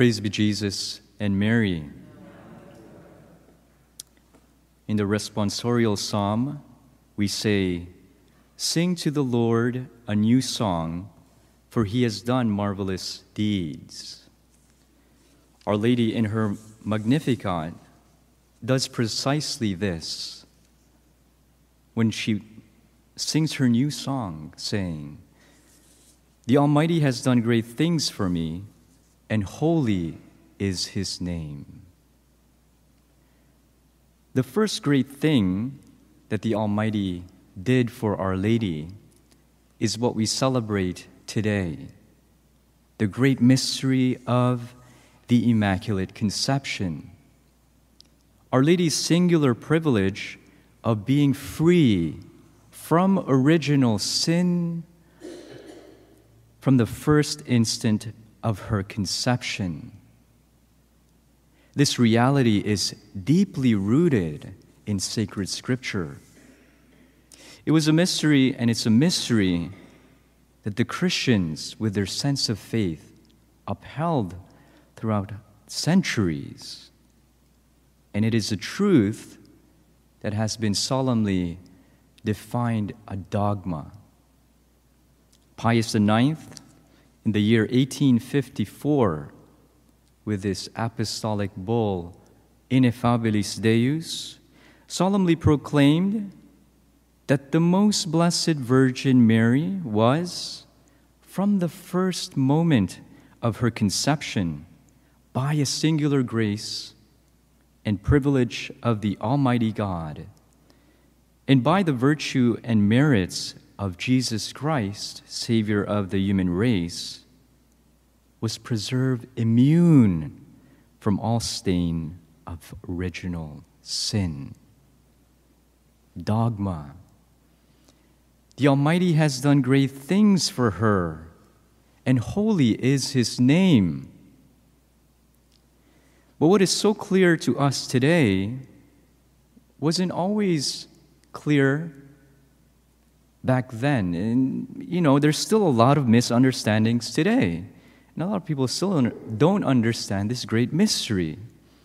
Praise be Jesus and Mary. In the responsorial psalm, we say, "Sing to the Lord a new song, for he has done marvelous deeds." Our Lady in her Magnificat does precisely this when she sings her new song, saying, "The Almighty has done great things for me, and holy is his name." The first great thing that the Almighty did for Our Lady is what we celebrate today, the great mystery of the Immaculate Conception. Our Lady's singular privilege of being free from original sin from the first instant of her conception. This reality is deeply rooted in sacred scripture. It was a mystery, and it's a mystery that the Christians, with their sense of faith, upheld throughout centuries. And it is a truth that has been solemnly defined a dogma. Pius IX, in the year 1854, with his apostolic bull, Ineffabilis Deus, solemnly proclaimed that the most blessed Virgin Mary was, from the first moment of her conception, by a singular grace and privilege of the Almighty God, and by the virtue and merits of Jesus Christ, Savior of the human race, was preserved immune from all stain of original sin. Dogma. The Almighty has done great things for her, and holy is his name. But what is so clear to us today wasn't always clear back then. And, there's still a lot of misunderstandings today. And a lot of people still don't understand this great mystery.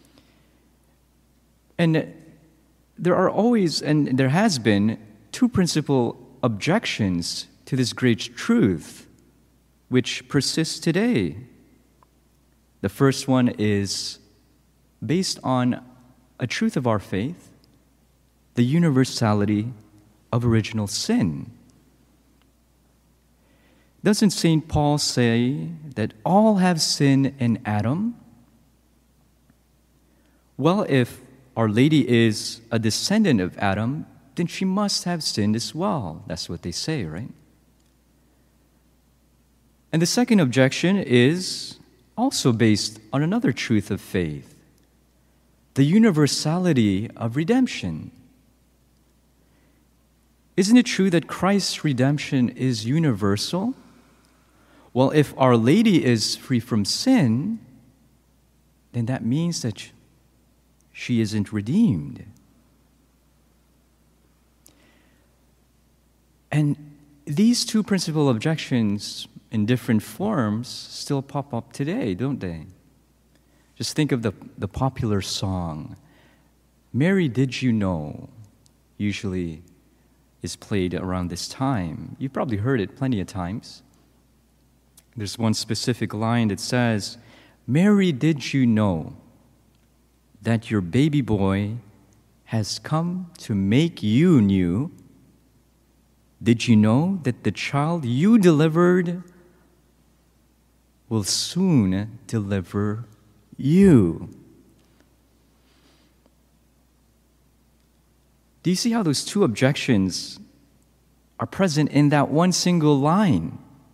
And there are always, and there has been, two principal objections to this great truth, which persists today. The first one is based on a truth of our faith, the universality of original sin. Doesn't St. Paul say that all have sinned in Adam? Well, if Our Lady is a descendant of Adam, then she must have sinned as well. That's what they say, right? And the second objection is also based on another truth of faith, the universality of redemption. Isn't it true that Christ's redemption is universal? Well, if Our Lady is free from sin, then that means that she isn't redeemed. And these two principal objections in different forms still pop up today, don't they? Just think of the popular song, "Mary, Did You Know?" usually is played around this time. You've probably heard it plenty of times. There's one specific line that says, "Mary, did you know that your baby boy has come to make you new? Did you know that the child you delivered will soon deliver you?" Do you see how those two objections are present in that one single line?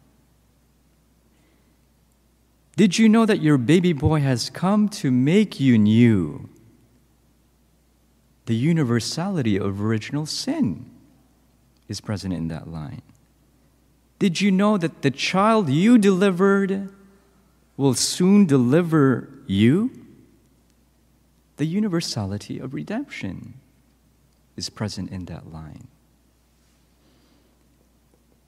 Did you know that your baby boy has come to make you new? The universality of original sin is present in that line. Did you know that the child you delivered will soon deliver you? The universality of redemption is present in that line.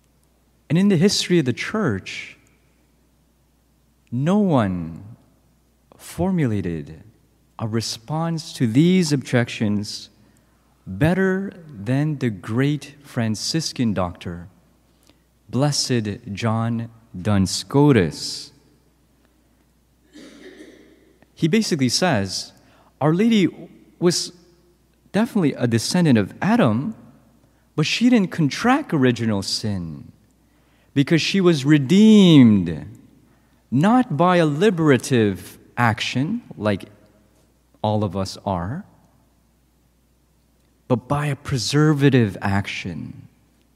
And in the history of the church, no one formulated a response to these objections better than the great Franciscan doctor, Blessed John Duns Scotus. He basically says, Our Lady was definitely a descendant of Adam, but she didn't contract original sin because she was redeemed not by a liberative action like all of us are, but by a preservative action.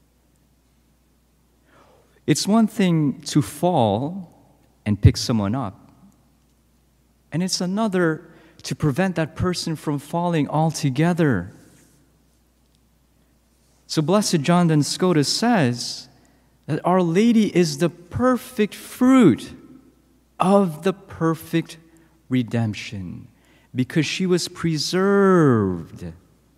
It's one thing to fall and pick someone up, and it's another to prevent that person from falling altogether. So Blessed John Duns Scotus says that Our Lady is the perfect fruit of the perfect redemption because she was preserved.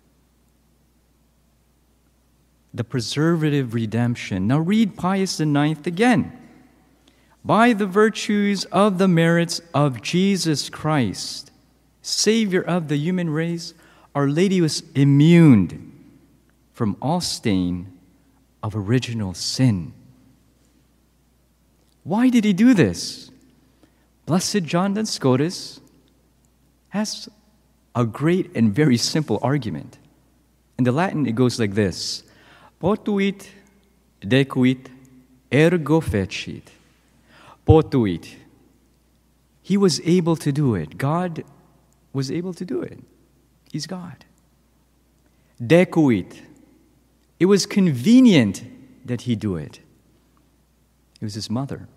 The preservative redemption. Now read Pius IX again. By the virtues of the merits of Jesus Christ, Savior of the human race, Our Lady was immune from all stain of original sin. Why did he do this? Blessed John Duns Scotus has a great and very simple argument. In the Latin, it goes like this: Potuit, decuit, ergo fecit. Potuit. He was able to do it. God was able to do it. He's God. Decuit. It was convenient that he do it. It was his mother.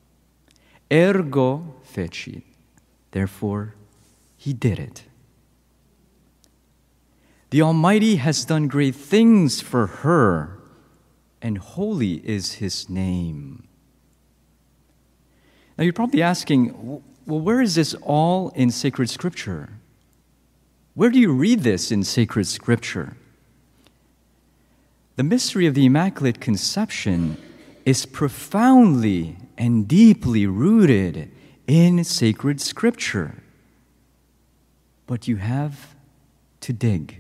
Ergo fecit. Therefore, he did it. The Almighty has done great things for her, and holy is his name. Now, you're probably asking, well, where is this all in sacred scripture? Where do you read this in sacred scripture? The mystery of the Immaculate Conception is profoundly and deeply rooted in sacred scripture. But you have to dig.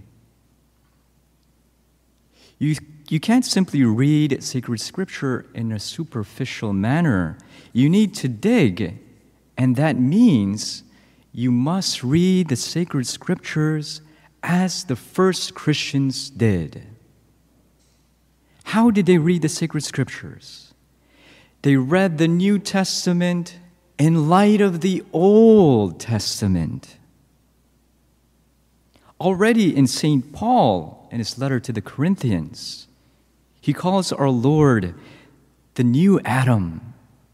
You can't simply read sacred scripture in a superficial manner. You need to dig, and that means you must read the sacred scriptures as the first Christians did. How did they read the sacred scriptures? They read the New Testament in light of the Old Testament. Already in St. Paul, in his letter to the Corinthians, he calls our Lord the new Adam.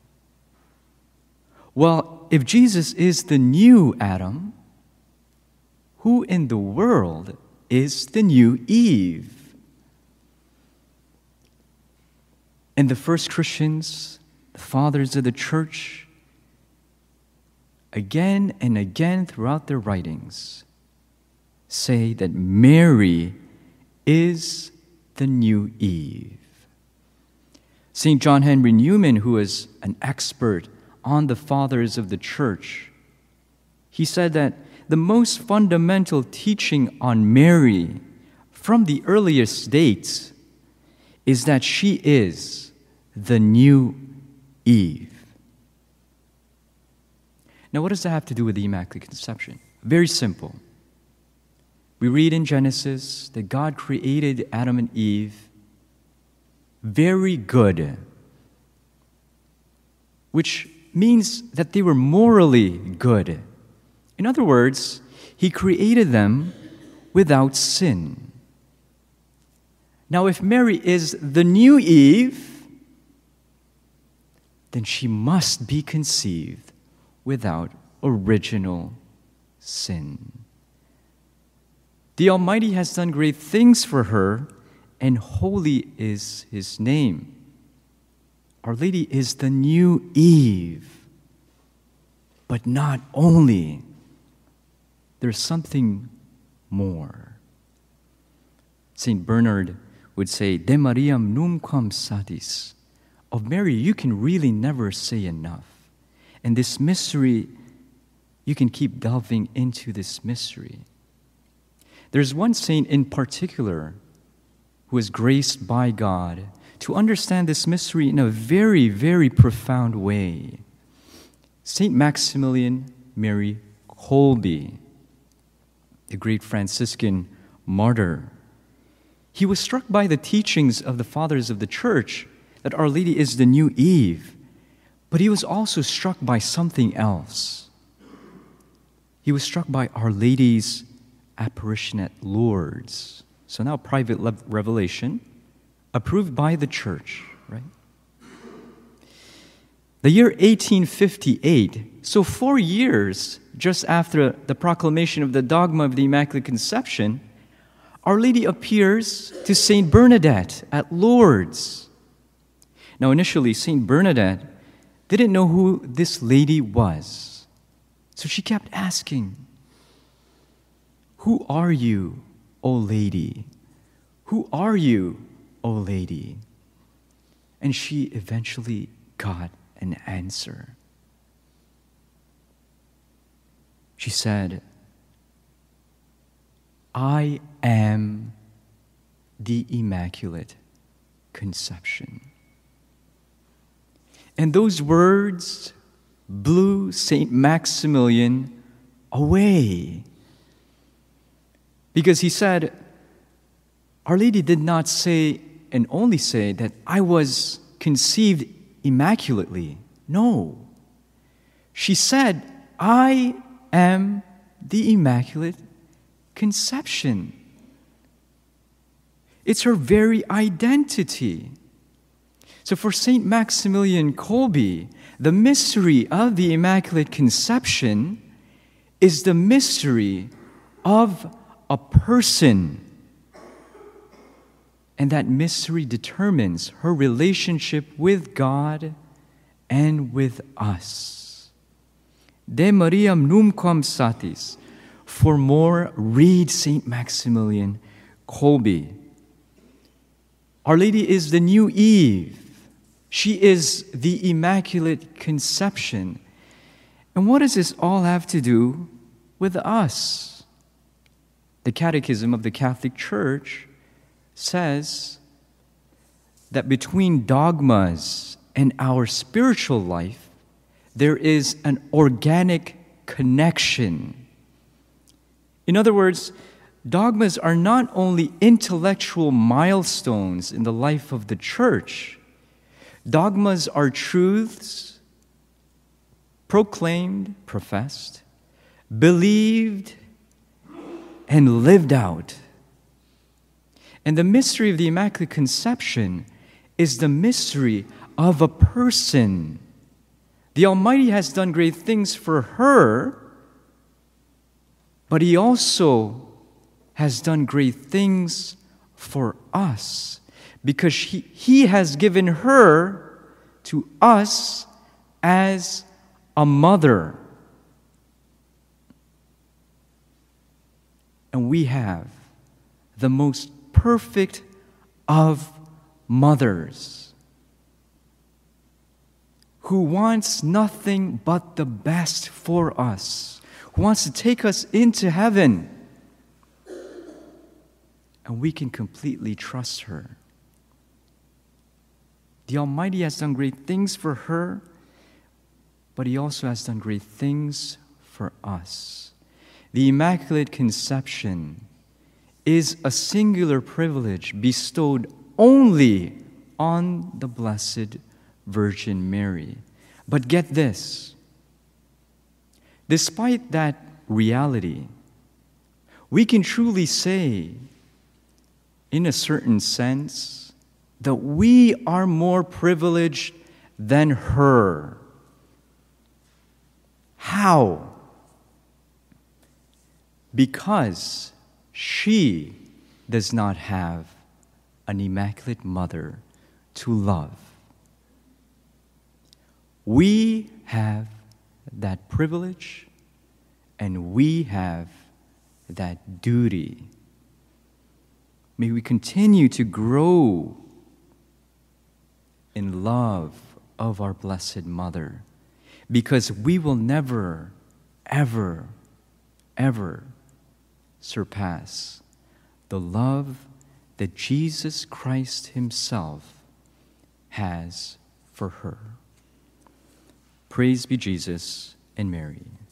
Well, if Jesus is the new Adam, who in the world is the new Eve? And the first Christians, the fathers of the church, again and again throughout their writings, say that Mary is the new Eve. St. John Henry Newman, who is an expert on the fathers of the church, he said that the most fundamental teaching on Mary from the earliest dates is that she is the new Eve. Now, what does that have to do with the Immaculate Conception? Very simple. We read in Genesis that God created Adam and Eve very good, which means that they were morally good. In other words, He created them without sin. Now, if Mary is the new Eve, then she must be conceived without original sin. The Almighty has done great things for her, and holy is His name. Our Lady is the new Eve. But not only, there's something more. St. Bernard would say, De Mariam numquam satis. Of Mary, you can really never say enough. And this mystery, you can keep delving into this mystery. There's one saint in particular who is graced by God to understand this mystery in a very, very profound way. Saint Maximilian Mary Kolbe, the great Franciscan martyr. He was struck by the teachings of the fathers of the church that Our Lady is the new Eve, but he was also struck by something else. He was struck by Our Lady's apparition at Lourdes. So now private revelation, approved by the church, right? The year 1858, so 4 years just after the proclamation of the dogma of the Immaculate Conception, Our Lady appears to Saint Bernadette at Lourdes. Now initially, Saint Bernadette didn't know who this lady was. So she kept asking, "Who are you, O Lady? Who are you, O Lady?" And she eventually got an answer. She said, "I am the Immaculate Conception." And those words blew Saint Maximilian away. Because he said, Our Lady did not say and only say that I was conceived immaculately. No. She said, I am the Immaculate Conception. It's her very identity. So for Saint Maximilian Kolbe, the mystery of the Immaculate Conception is the mystery of a person. And that mystery determines her relationship with God and with us. De Mariam numquam satis. For more, read Saint Maximilian Kolbe. Our Lady is the new Eve. She is the Immaculate Conception. And what does this all have to do with us? The Catechism of the Catholic Church says that between dogmas and our spiritual life, there is an organic connection. In other words, dogmas are not only intellectual milestones in the life of the church. Dogmas are truths proclaimed, professed, believed, and lived out. And the mystery of the Immaculate Conception is the mystery of a person. The Almighty has done great things for her, but He also has done great things for us because He has given her to us as a mother. And we have the most perfect of mothers who wants nothing but the best for us, who wants to take us into heaven. And we can completely trust her. The Almighty has done great things for her, but He also has done great things for us. The Immaculate Conception is a singular privilege bestowed only on the Blessed Virgin Mary. But get this, despite that reality, we can truly say, in a certain sense, that we are more privileged than her. How? Because she does not have an immaculate mother to love. We have that privilege and we have that duty. May we continue to grow in love of our Blessed Mother, because we will never, ever, ever surpass the love that Jesus Christ himself has for her. Praise be Jesus and Mary.